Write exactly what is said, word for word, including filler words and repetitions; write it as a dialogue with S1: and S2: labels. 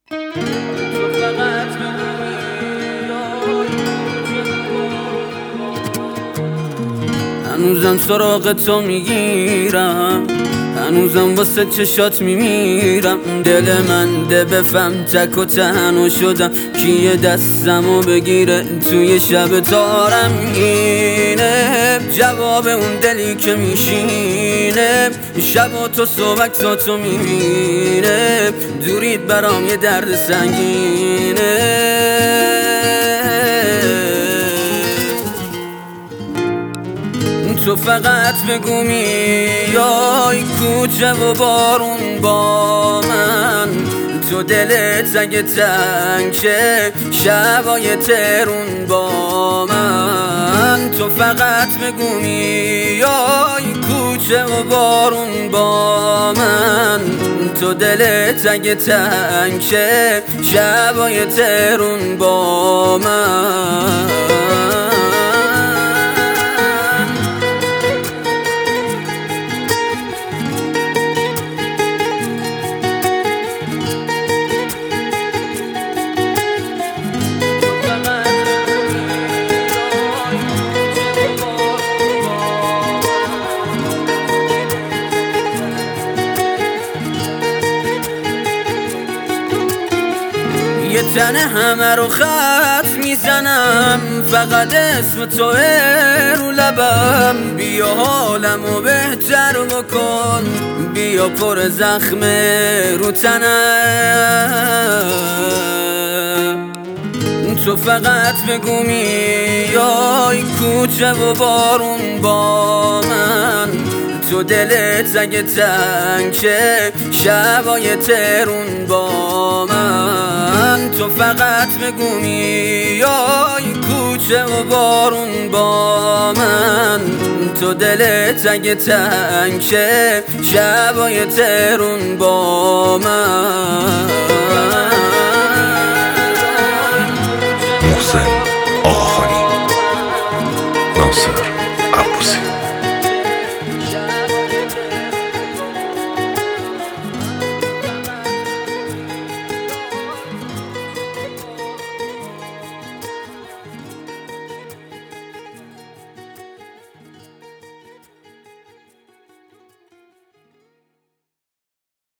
S1: هنوزم سراغ تو میگیرم، هنوزم واسه چشات میمیرم. دل من ده بفهم تک و تنها شدم، کیه دستمو بگیره توی شب تارم اینه. جواب اون دلی که میشینه، شب و تو صبح تو میبینه. دورید برام یه درد سنگینه. تو فقط بگو میای کوچه و بارون با من. تو دلت اگه تنگه شبای ترون با من. تو فقط بگو میای کوچه و بارون با من. تو دلت اگه تنگه شبای ترون با من. یه تنه همه رو خط میزنم، فقط اسم توه رو لبم. بیا حالمو بهتر بکن، بیا پر زخم رو تنم. تو فقط بگو میای کوچه و بارون با من. تو دلت اگه تنگه شبای ترون با من. تو فقط بگو میای کوچه و بارون با من. تو دلت اگه تنگه شبای ترون با من.
S2: محسن آقاخانی، ناصر عباسی.